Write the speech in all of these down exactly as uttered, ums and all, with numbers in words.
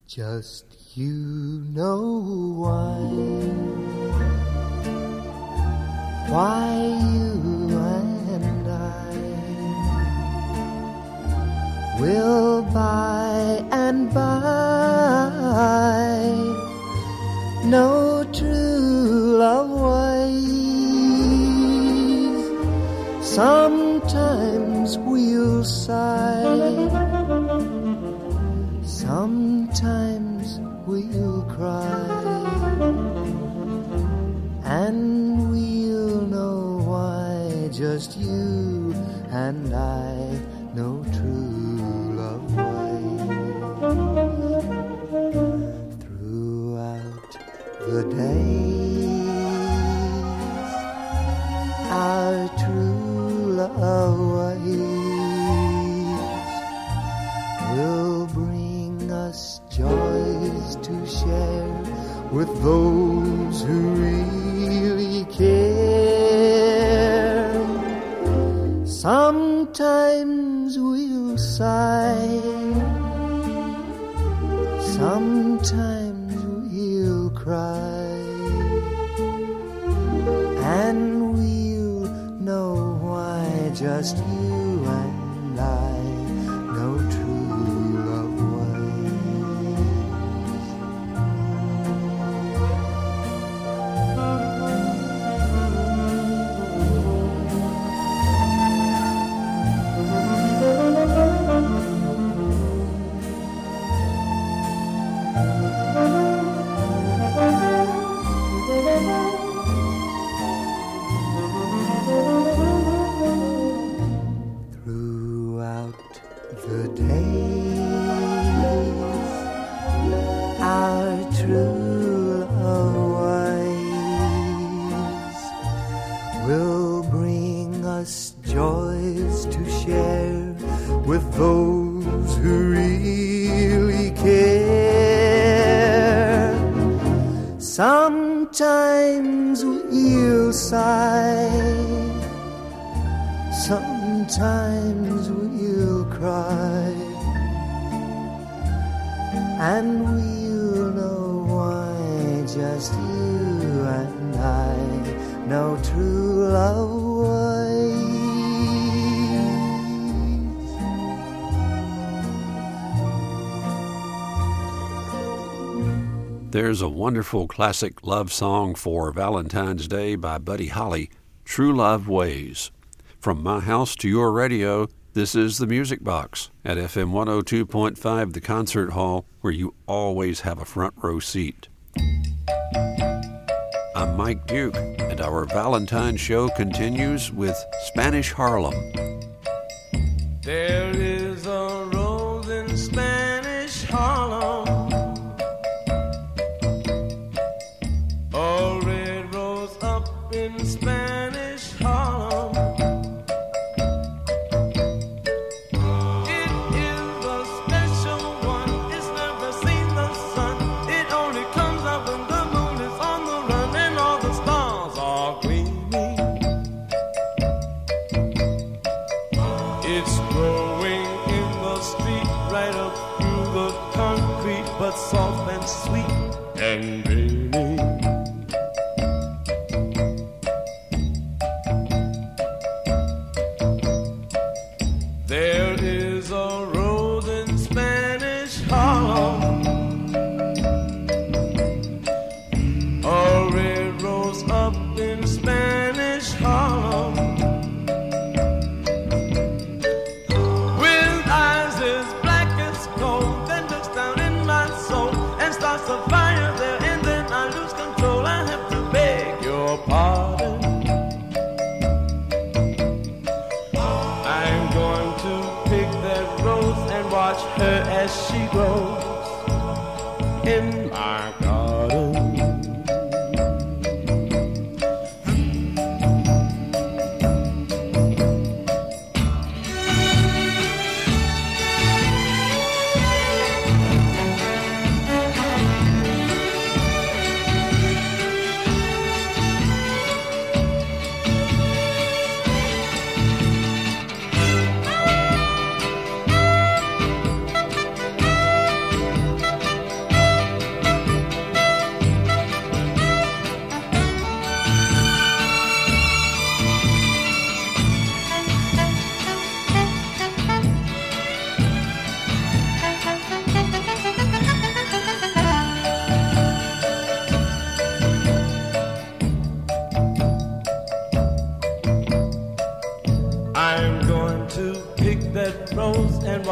Just you know why, why you and I will by and by know true love ways. Sometimes we'll sigh, sometimes we'll cry, and we'll know why just you and I know true love ways. Throughout the days, our true love ways will bring us joys to share with those who really care. Sometimes we'll sigh, sometimes we'll cry, and we'll know why just you and I know true love Sometimes we'll sigh, sometimes we'll cry, and we'll know why just you and I know true love ways. There's a wonderful classic love song for Valentine's Day by Buddy Holly, True Love Ways. From my house to your radio, this is the Music Box at F M one oh two point five, the Concert Hall, where you always have a front row seat. I'm Mike Duke, and our Valentine's show continues with Spanish Harlem. There is a rose in Spanish Harlem, a red rose up in Spanish Harlem. It is a special one, it's never seen the sun. It only comes up when the moon is on the run and all the stars are gleaming. It's growing in the street right up through the concrete, but soft and sweet and green. There is a road in Spanish Harlem, a red rose up in Spanish Harlem, with eyes as black as coal, then looks down in my soul and starts a fire there, and then I lose control. I have to beg your pardon. I'm going to pick that rose and watch her as she grows in my garden.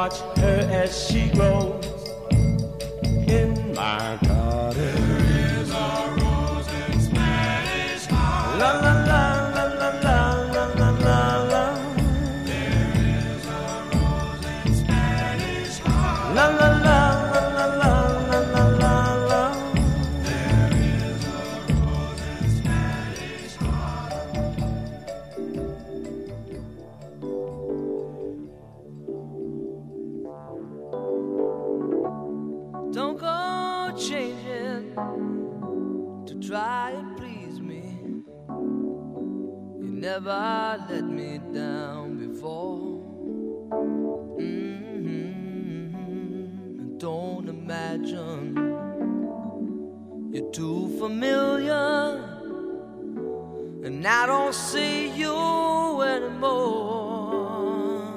watch her as she grows in my garden. There is a rose in Spanish Harlem. La la la la la la la la la. There is a rose in Spanish Harlem. La la la la la la la la la. There is a rose in Spanish Harlem. Don't go changing to try and please me. You never let me down before. Mm-hmm. Don't imagine you're too familiar, and I don't see you anymore.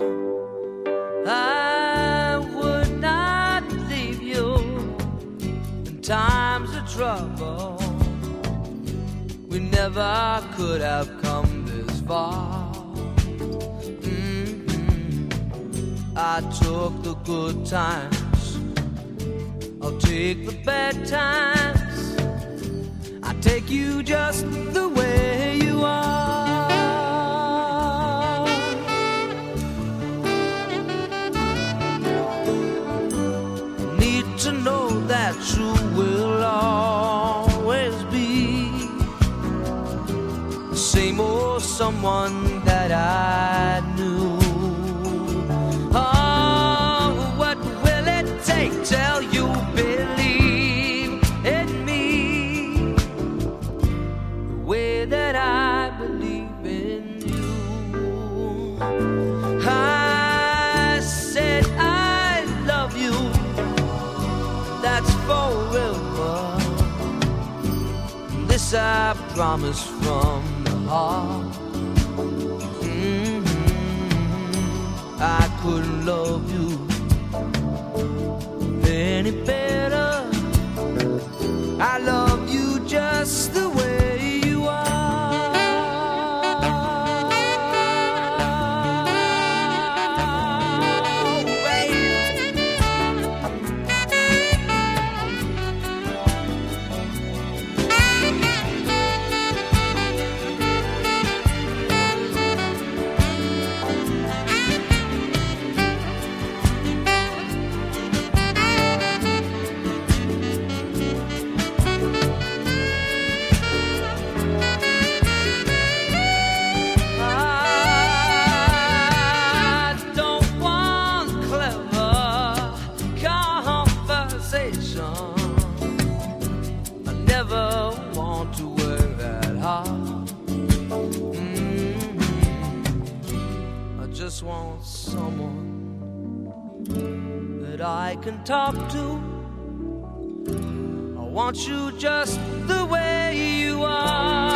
I would not leave you in times of trouble. We never could have come this far. Mm-hmm. I took the good times, I'll take the bad times. I take you just the way you are. Need to know that you will always be the same old someone that I knew. Oh, what will it take till you believe in me the way that I believe in you? I said I love you, that's forever. This I promise from the heart. Mm-hmm. I couldn't love you any better. I love you just the way you are. I don't want clever conversation. I never want to work that hard. Mm-hmm. I just want someone that I can talk to. I want you just the way you are.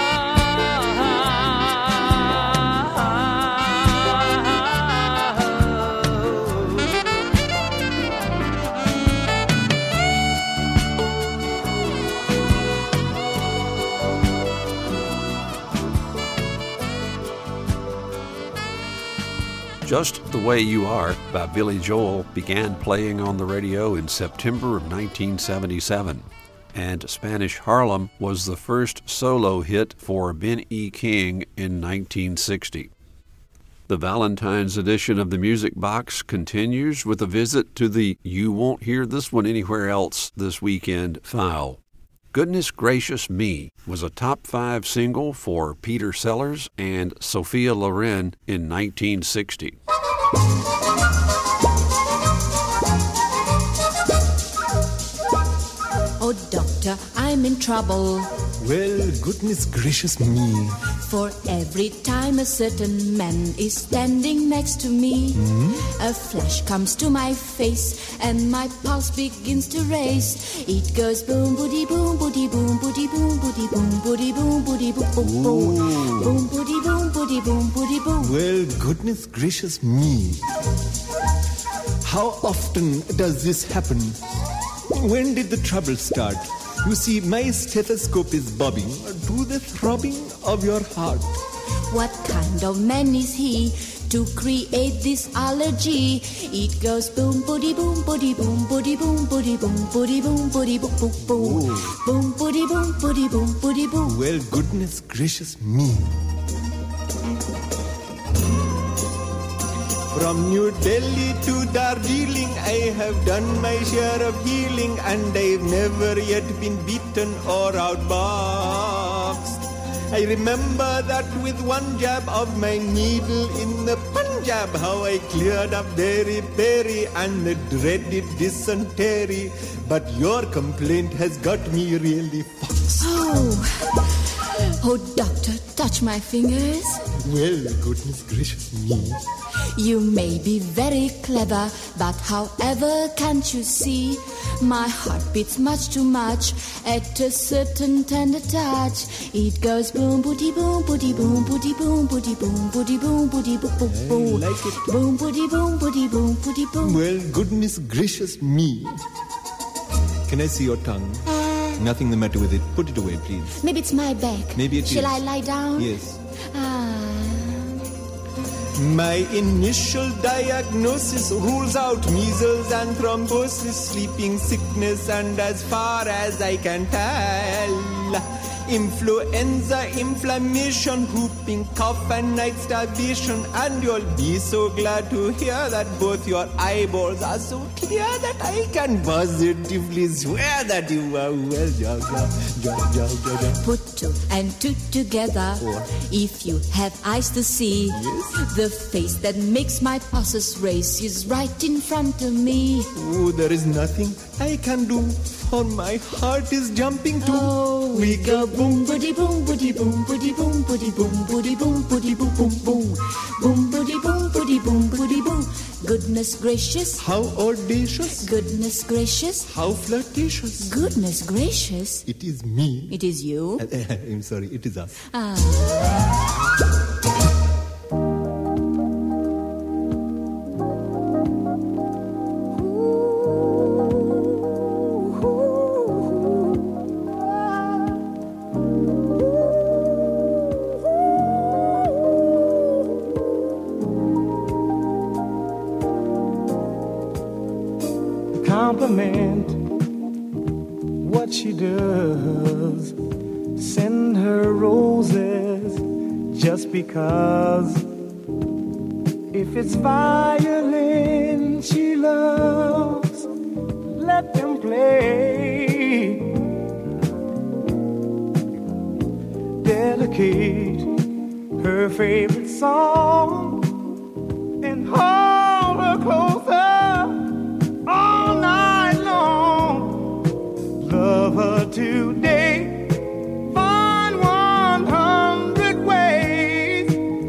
Just the Way You Are by Billy Joel began playing on the radio in September of nineteen seventy-seven, and Spanish Harlem was the first solo hit for Ben E. King in nineteen sixty. The Valentine's edition of the Music Box continues with a visit to the You Won't Hear This One Anywhere Else This Weekend file. Goodness Gracious Me was a top five single for Peter Sellers and Sophia Loren in nineteen sixty. Oh, doctor, I'm in trouble. Well, goodness gracious me. For every time a certain man is standing next to me, mm-hmm. a flash comes to my face and my pulse begins to race. It goes boom, boody, boom, boody, boom, boody, boom, boody, boom, boody, boom, boody, boom, boom, boom, boom, boody, boom, boody, boom, boody, boom. Well, goodness gracious me. How often does this happen? When did the trouble start? You see, my stethoscope is bobbing to the throbbing of your heart. What kind of man is he to create this allergy. It goes boom, booty, boom, booty, boom, booty, boom, booty, boom, booty, boom, booty, boom, boom, boom, boom, booty, boom, booty, boom, booty, boom. Well, goodness gracious me. From New Delhi to Darjeeling, I have done my share of healing, and I've never yet been beaten or outboxed. I remember that with one jab of my needle in the Punjab, how I cleared up Berry Berry and the dreaded dysentery. But your complaint has got me really foxed. Oh, oh, doctor, touch my fingers. Well, goodness gracious me. You may be very clever, but however can't you see? My heart beats much too much at a certain tender touch. It goes boom, booty, boom, booty, boom, booty, boom, booty, boom, booty, boom, booty, boom, boom, boom. Like it. Boom, booty, boom, booty, boom, booty, boom. Well, goodness gracious me. Can I see your tongue? Uh, Nothing the matter with it. Put it away, please. Maybe it's my back. Maybe it Shall is. I lie down? Yes. Ah. My initial diagnosis rules out measles and thrombosis, sleeping sickness, and as far as I can tell, influenza, inflammation, whooping cough, and night starvation. And you'll be so glad to hear that both your eyeballs are so clear that I can positively swear that you are well. Ja, ja, ja, ja, ja, ja. Put two and two together. Four. If you have eyes to see, Yes. the face that makes my pulses race is right in front of me. Oh, there is nothing I can do, for my heart is jumping too. Oh, we go boom, booty, boom, booty, boom, booty, boom, booty, boom, booty, boom, booty, boom, boom, boom, boom, booty, boom, booty, boom, booty, boom. Goodness gracious, How audacious, goodness gracious, how flirtatious. goodness gracious. It is me. It is you. I'm sorry, it is us. Ah. Compliment what she does. Send her roses just because. If it's violin she loves, let them play. Dedicate her favorite song and hold her closer all night long. Love her today, find one hundred ways.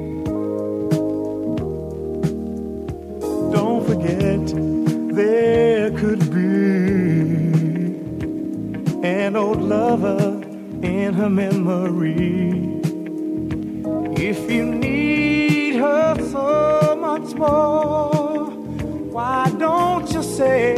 Don't forget there could be an old lover in her memory. If you need her so much more, why don't you say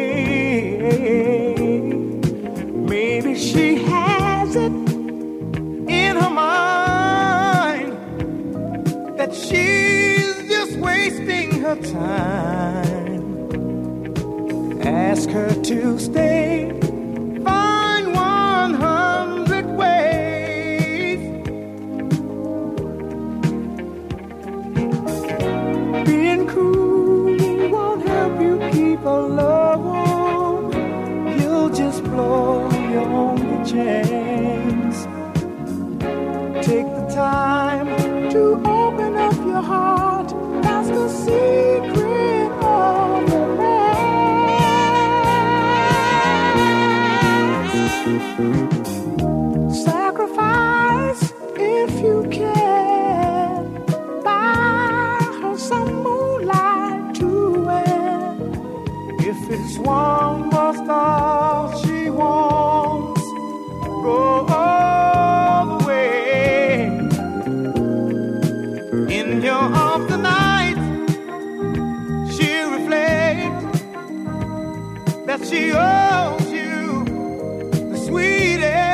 maybe she has it in her mind that she's just wasting her time? Ask her to stay, find one hundred ways. Being cool won't help you keep a love warm. You'll just blow your own chance. Take the time to open up your heart. That's the secret of romance. Sacrifice if you can. Buy her some moonlight to wear. If it's one more star she wants, go all the way. In your arms tonight, she'll reflect that she owes you the sweetest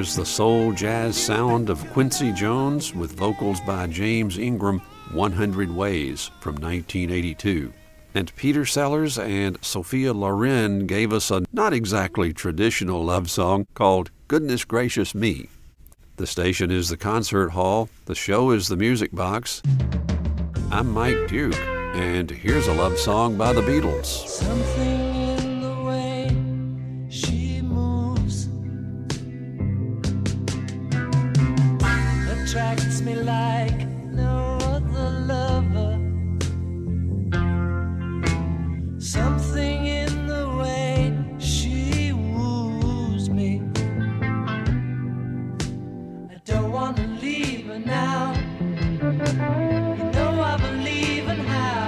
There's the soul jazz sound of Quincy Jones with vocals by James Ingram, one hundred Ways from nineteen eighty-two. And Peter Sellers and Sophia Loren gave us a not exactly traditional love song called Goodness Gracious Me. The station is the Concert Hall. The show is the Music Box. I'm Mike Duke, and here's a love song by the Beatles. Something in the way she moves attracts me like no other lover. Something in the way she woos me. I don't want to leave her now. You know I believe in how.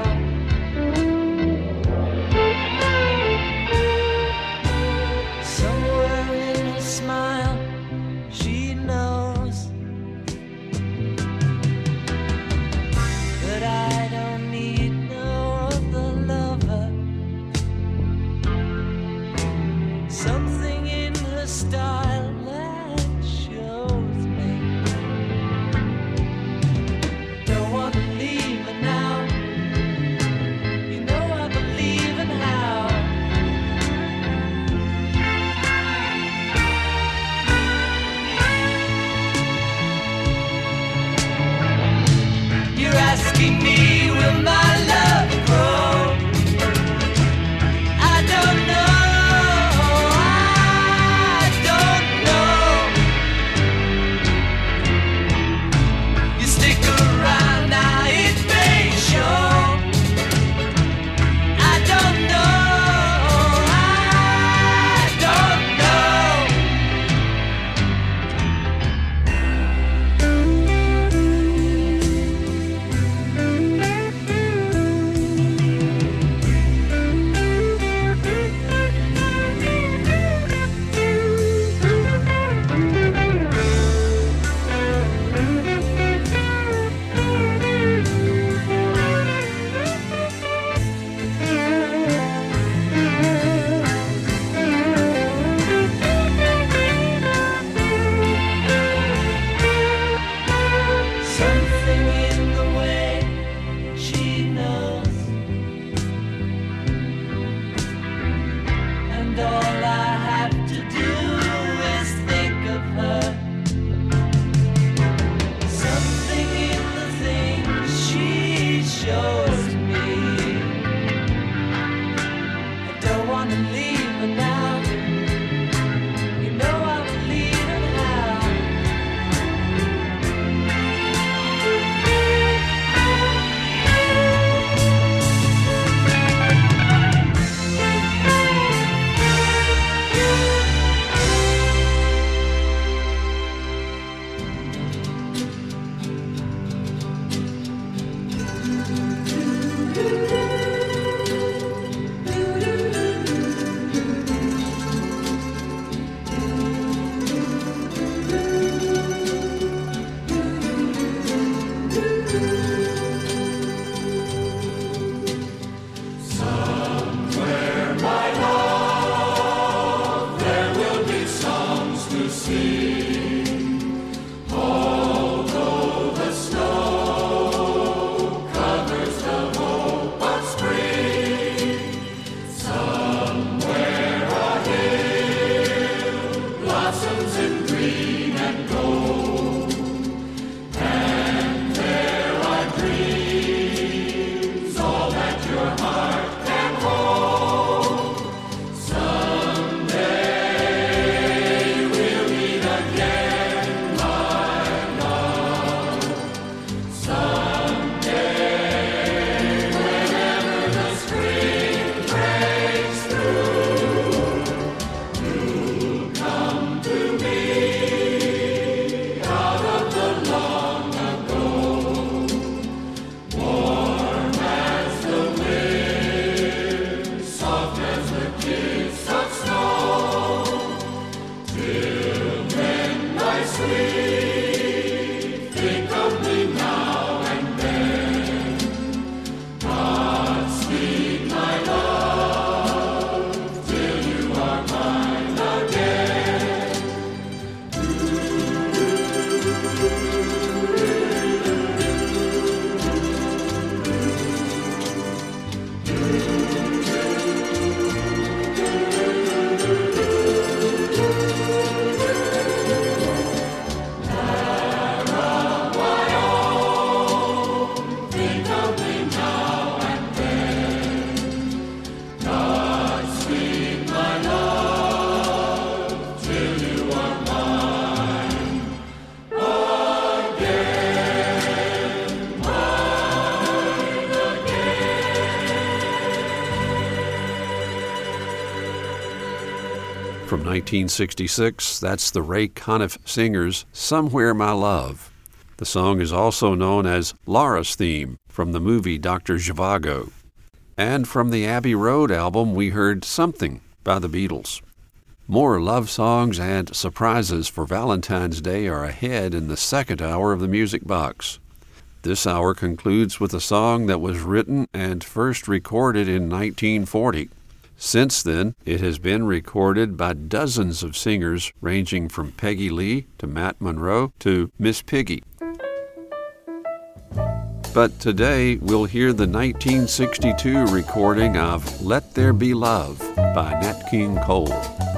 Somewhere in her smile, she knows From nineteen sixty-six, that's the Ray Conniff Singers' Somewhere My Love. The song is also known as Laura's Theme from the movie Doctor Zhivago. And from the Abbey Road album, we heard Something by the Beatles. More love songs and surprises for Valentine's Day are ahead in the second hour of the Music Box. This hour concludes with a song that was written and first recorded in nineteen forty. Since then, it has been recorded by dozens of singers ranging from Peggy Lee to Matt Monro to Miss Piggy. But today, we'll hear the nineteen sixty-two recording of Let There Be Love by Nat King Cole.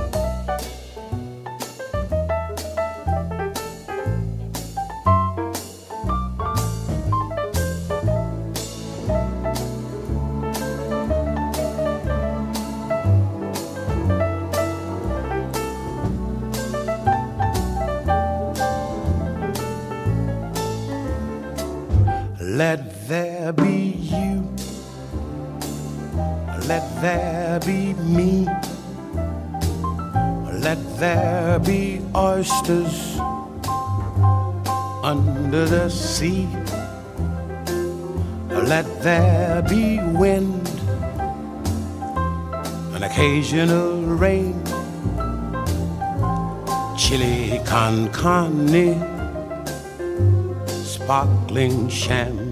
Let there be you, let there be me, let there be oysters under the sea, let there be wind, an occasional rain, chili con carne, sparkling champagne.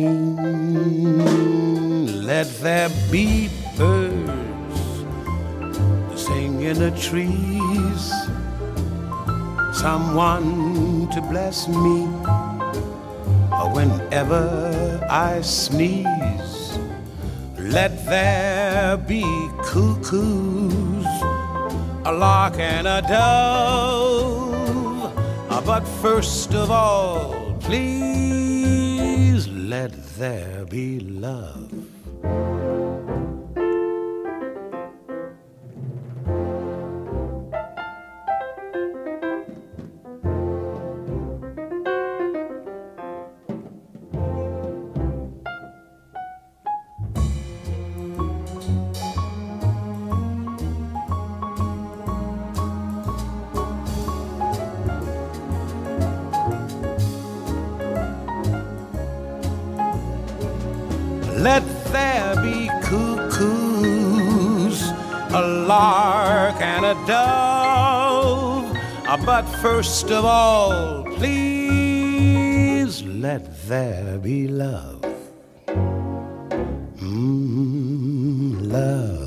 Let there be birds sing in the trees, someone to bless me whenever I sneeze. Let there be cuckoos, a lark and a dove, but first of all, please let there be love. Let there be cuckoos, a lark and a dove, but first of all, please let there be love. Mm, love.